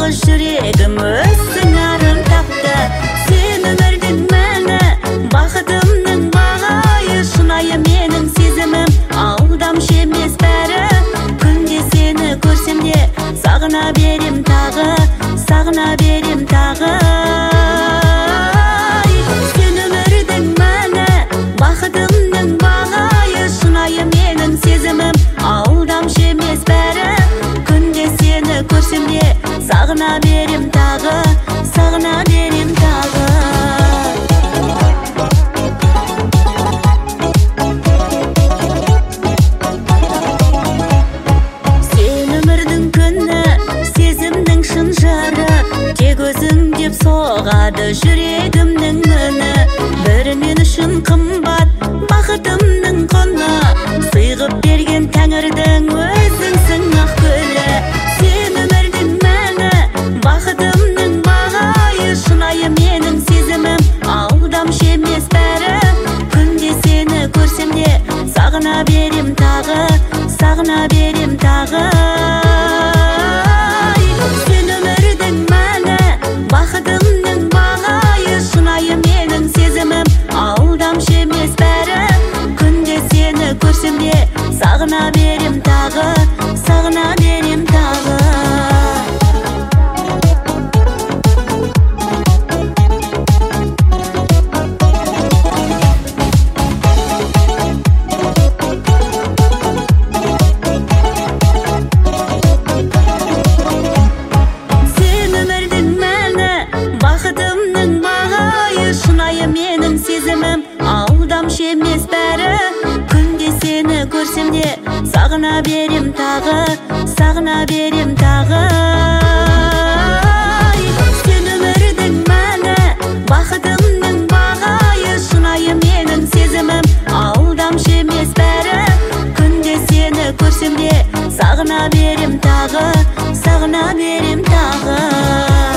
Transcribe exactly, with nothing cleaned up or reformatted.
жүрегім өз сыңарын тапты. Сен өмірдің мәні, бақытымның бағайы, шынайы менің сезімім, алдамшы емес бәрі. Күнде сені көрсем де сағына берем тағы, сағына берем тағы. Сен өмірдің мәні, бақытымның бағайы, шынайы менің сезімім, алдамшы емес бәрі. Күнде сені көрсем де сағына берем тағы, сағына берем тағы. Сен өмірдің күні, сезімдің шын жары, тек өзің деп соғады жүрегімнің үні. Бірі мен үшін қымбат, бақытымның құны, сыйғып берген тәңірдің өзіңсің ақ гүлі. Сен өмірдің мәні, бақытымның бағайы, шынайы менің сезімім, алдамшы емес бәрі. Күнде сені көрсем де сағына берем тағы, сағына берем тағы. Сен өмірдің мәні, бақытымның бағайы, шынайы менің сезімім, алдамшы емес бәрі. Күнде сені көрсем де сағына берем тағы, сағына берем тағы. Сен өмірдің мәні, бақытымның бағайы, шынайы менің сезімім, алдамшы емес бәрі. Күнде сені көрсем де сағына берем тағы, сағына берем тағы. Сен өмірдің мәні, бақытымның бағайы, шынайы менің сезімім, алдамшы емес бәрі. Күнде сені көрсем де сағына берем тағы, сағына берем тағы.